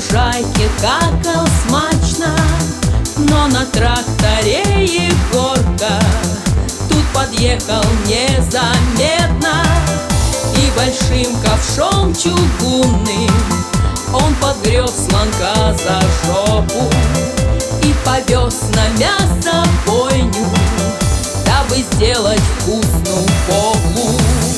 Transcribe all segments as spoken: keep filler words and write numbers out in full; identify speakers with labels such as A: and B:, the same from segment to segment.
A: лужайке какал смачно, но на тракторе Егорка тут подъехал незаметно и большим ковшом чугунным он подгреб слонка за жопу и повез на мясобойню, дабы сделать вкусную поглу.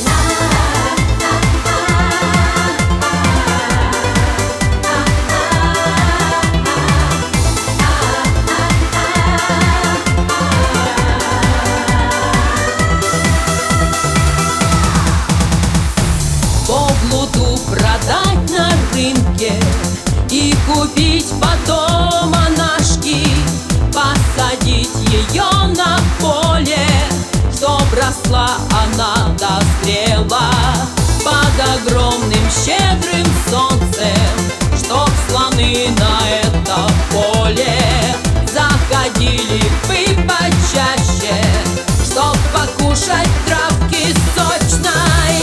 A: Поглуду продать на рынке и купить потом анашки, посадить ее на поле, чтоб росла она дозрела под огромным щедрым солнцем, чтоб слоны на это поле заходили бы почаще, чтоб покушать травки сочной.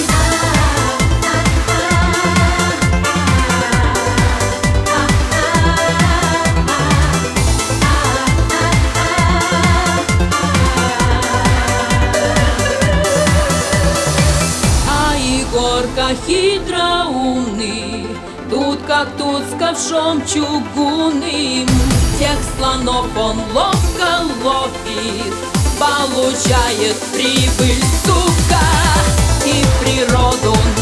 A: Егорка хитроумный, тут как тут с ковшом чугунным, тех слонов он ловко ловит, получает прибыль, сука, и природу